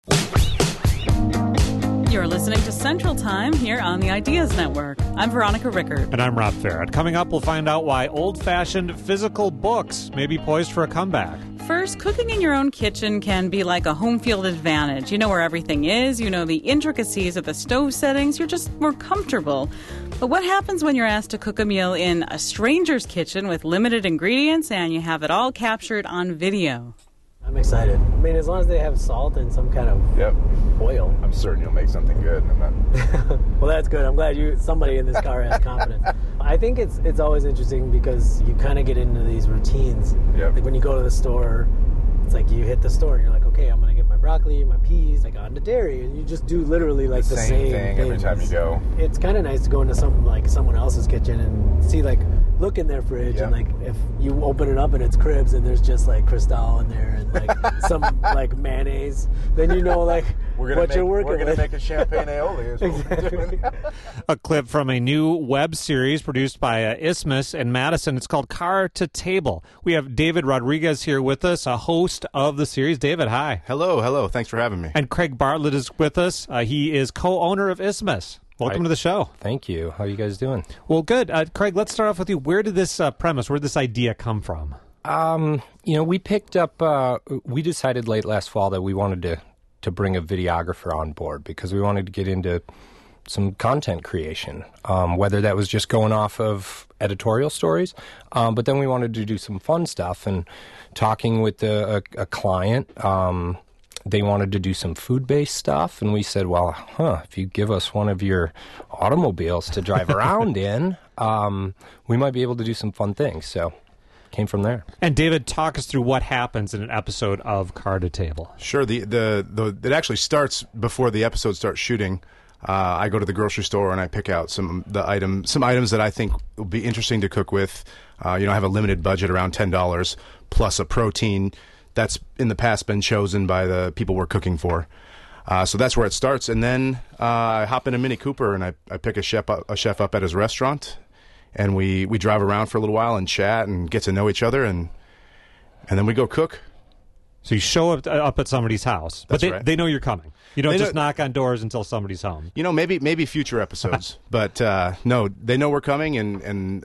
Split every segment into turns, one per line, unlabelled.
You're listening to Central Time here on the Ideas Network. I'm Veronica Rickard.
And I'm Rob Farrett. Coming up, we'll find out why old-fashioned physical books may be poised for a comeback.
First, cooking in your own kitchen can be like a home field advantage. You know where everything is, you know the intricacies of the stove settings, you're just more comfortable. But what happens when you're asked to cook a meal in a stranger's kitchen with limited ingredients and you have it all captured on video?
I'm excited. I mean, as long as they have salt and some kind of oil.
I'm certain you'll make something good.
Well, that's good. I'm glad somebody in this car has confidence. I think it's always interesting because you kind of get into these routines.
Yep.
Like when you go to the store, it's like you hit the store and you're like, okay, I'm going to get my broccoli, my peas, like on to dairy, and you just do literally like the same
thing every time you go.
It's kind of nice to go into something like someone else's kitchen and see, like, look in their fridge and like if you open it up and it's Cribs and there's just like Cristal in there and like some like mayonnaise, then you know like what you're working with.
We're going to make a champagne aioli. Is what we're doing.
A clip from a new web series produced by Isthmus and Madison. It's called Car to Table. We have David Rodriguez here with us, a host of the series. David, hi.
Hello. Thanks for having me.
And Craig Bartlett is with us. He is co-owner of Isthmus. Welcome to the show.
Thank you. How are you guys doing?
Well, good. Craig, let's start off with you. Where did this premise, where did this idea come from?
We picked up, we decided late last fall that we wanted to bring a videographer on board because we wanted to get into some content creation, whether that was just going off of editorial stories, but then we wanted to do some fun stuff and talking with a client. They wanted to do some food-based stuff, and we said, well, if you give us one of your automobiles to drive around in, we might be able to do some fun things. So came from there.
And David, talk us through what happens in an episode of Car to Table.
Sure. It actually starts before the episode starts shooting. I go to the grocery store and I pick out some items that I think will be interesting to cook with. I have a limited budget, around $10, plus a protein that's in the past been chosen by the people we're cooking for. So that's where it starts. And then I hop in a Mini Cooper and I pick a chef up at his restaurant. And we drive around for a little while and chat and get to know each other. And then we go cook.
So you show up at somebody's house.
That's
but
right.
They know you're coming. You don't just knock on doors until somebody's home.
Maybe future episodes. But no, they know we're coming. And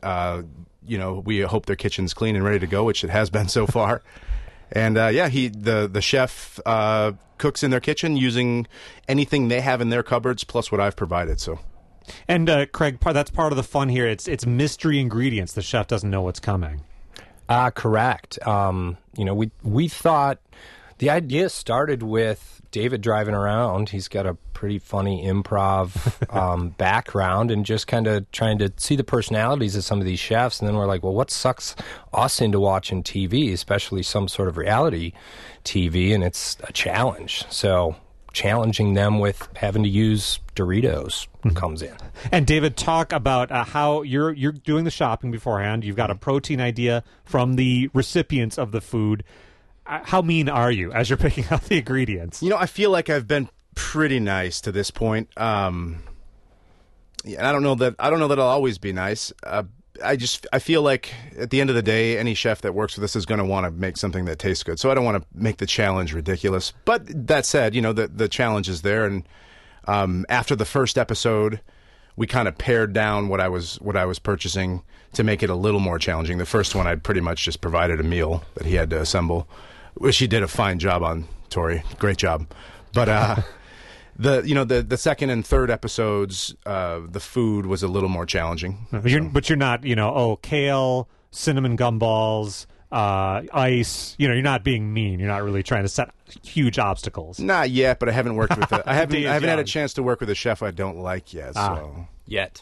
we hope their kitchen's clean and ready to go, which it has been so far. And the chef cooks in their kitchen using anything they have in their cupboards plus what I've provided. So,
and Craig, that's part of the fun here. It's mystery ingredients. The chef doesn't know what's coming.
Correct. We thought the idea started with David driving around. He's got a pretty funny improv background and just kind of trying to see the personalities of some of these chefs. And then we're like, well, what sucks us into watching TV, especially some sort of reality TV? And it's a challenge. So challenging them with having to use Doritos comes in.
And David, talk about how you're doing the shopping beforehand. You've got a protein idea from the recipients of the food. How mean are you as you're picking out the ingredients?
I feel like I've been pretty nice to this point. I don't know that I'll always be nice. I feel like at the end of the day, any chef that works with us is going to want to make something that tastes good. So I don't want to make the challenge ridiculous. But that said, the challenge is there. And after the first episode, we kind of pared down what I was purchasing to make it a little more challenging. The first one, I pretty much just provided a meal that he had to assemble, which he did a fine job on, Tori. Great job. But the second and third episodes, the food was a little more challenging.
But you're not, kale, cinnamon gumballs, ice. You're not being mean. You're not really trying to set huge obstacles.
Not yet, but I haven't worked with I haven't had a chance to work with a chef I don't like yet. So
Yet.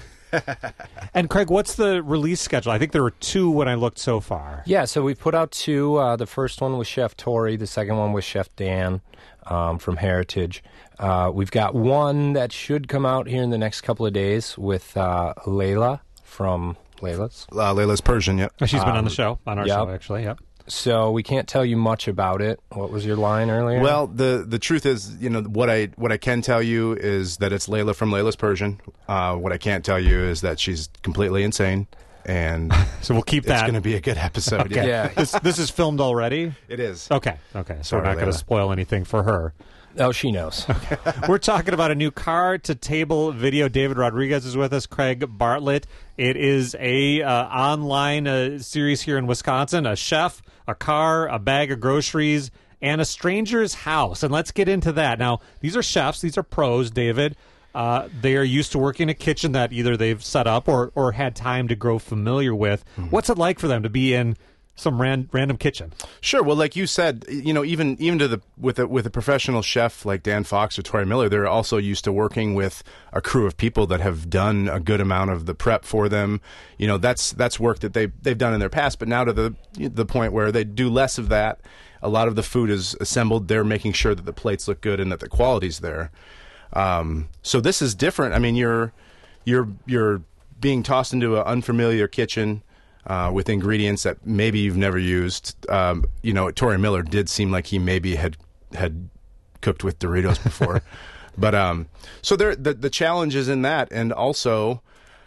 And Craig, what's the release schedule? I think there were 2 when I looked so far.
Yeah, so we put out 2. The first one was Chef Tori. The second one was Chef Dan from Heritage. We've got one that should come out here in the next couple of days with Layla from Layla's.
Layla's Persian, yep.
She's been on the show, on our show, actually, yep.
So we can't tell you much about it. What was your line earlier?
Well, the truth is, what I can tell you is that it's Layla from Layla's Persian. What I can't tell you is that she's completely insane. And
so we'll keep that.
It's going to be a good episode.
Okay.
Yeah.
This is filmed already?
It is.
Okay. So we're not going to spoil anything for her.
Oh, she knows.
We're talking about a new car-to-table video. David Rodriguez is with us. Craig Bartlett. It is a online series here in Wisconsin. A chef, a car, a bag of groceries, and a stranger's house. And let's get into that. Now, these are chefs. These are pros, David. They are used to working in a kitchen that either they've set up or had time to grow familiar with. Mm-hmm. What's it like for them to be in some random kitchen?
Sure. Well, like you said, even with a professional chef like Dan Fox or Tori Miller, they're also used to working with a crew of people that have done a good amount of the prep for them. That's work that they've done in their past, but now to the point where they do less of that. A lot of the food is assembled. They're making sure that the plates look good and that the quality's there. So this is different. I mean, you're being tossed into an unfamiliar kitchen. With ingredients that maybe you've never used. Tori Miller did seem like he maybe had cooked with Doritos before. But so the challenge is in that, and also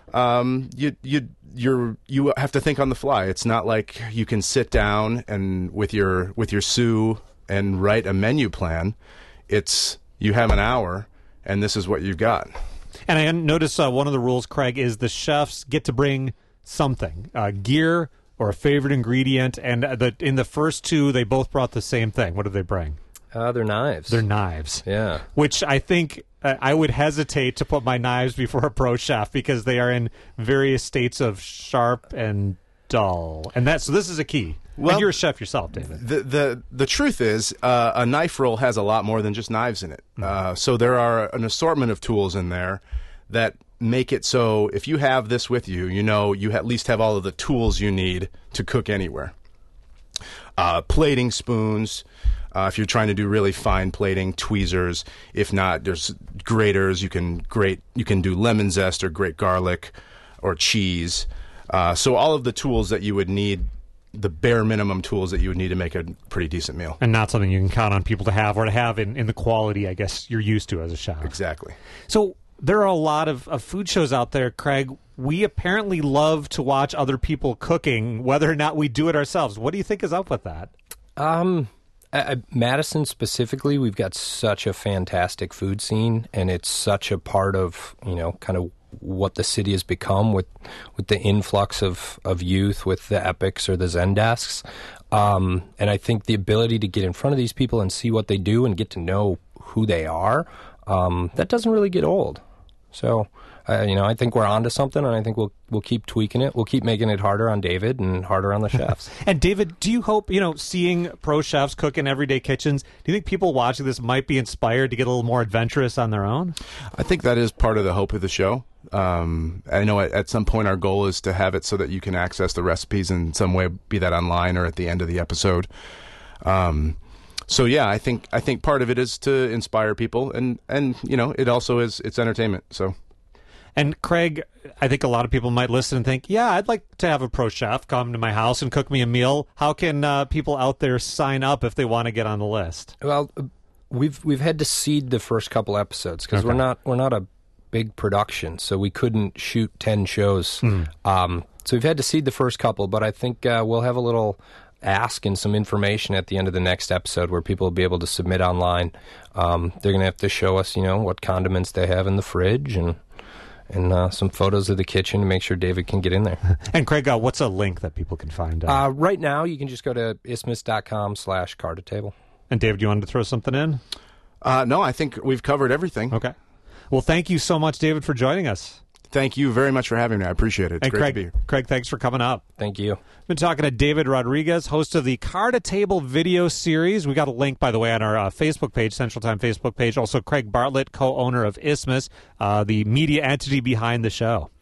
you have to think on the fly. It's not like you can sit down and with your sous and write a menu plan. It's you have an hour, and this is what you've got.
And I noticed one of the rules, Craig, is the chefs get to bring something, gear or a favorite ingredient, and in the first two, they both brought the same thing. What did they bring?
They're knives.
They're knives.
Yeah. Which
I think I would hesitate to put my knives before a pro chef because they are in various states of sharp and dull. And so this is a key. Well, and you're a chef yourself, David.
The truth is, a knife roll has a lot more than just knives in it. So there are an assortment of tools in there that make it so if you have this with you, you at least have all of the tools you need to cook anywhere. Plating spoons, if you're trying to do really fine plating, tweezers. If not, there's graters. You can do lemon zest or grate garlic or cheese. So all of the tools that you would need, the bare minimum tools that you would need to make a pretty decent meal.
And not something you can count on people to have or to have in the quality, I guess, you're used to as a chef.
Exactly.
So there are a lot of food shows out there, Craig. We apparently love to watch other people cooking, whether or not we do it ourselves. What do you think is up with that?
Madison specifically, we've got such a fantastic food scene, and it's such a part of, kind of what the city has become with the influx of youth with the Epics or the Zendesks. And I think the ability to get in front of these people and see what they do and get to know who they are, that doesn't really get old. So, I think we're onto something, and I think we'll keep tweaking it. We'll keep making it harder on David and harder on the chefs.
And David, do you hope, seeing pro chefs cook in everyday kitchens, do you think people watching this might be inspired to get a little more adventurous on their own?
I think that is part of the hope of the show. I know at some point our goal is to have it so that you can access the recipes in some way, be that online or at the end of the episode. So yeah, I think part of it is to inspire people, and it also is, it's entertainment. So,
and Craig, I think a lot of people might listen and think, yeah, I'd like to have a pro chef come to my house and cook me a meal. How can people out there sign up if they want to get on the list?
Well, we've had to seed the first couple episodes because we're not a big production, so we couldn't shoot 10 shows. So we've had to seed the first couple, but I think we'll have a little ask and some information at the end of the next episode where people will be able to submit online. They're going to have to show us, what condiments they have in the fridge and some photos of the kitchen to make sure David can get in there.
And Craig, what's a link that people can find?
Right now, you can just go to isthmus.com/car-to-table.
And David, you wanted to throw something in?
No, I think we've covered everything.
Okay. Well, thank you so much, David, for joining us.
Thank you very much for having me. I appreciate it. It's great to be here.
Craig, thanks for coming up.
Thank you.
Been talking to David Rodriguez, host of the Car-to-Table video series. We got a link, by the way, on our Facebook page, Central Time Facebook page. Also, Craig Bartlett, co-owner of Isthmus, the media entity behind the show.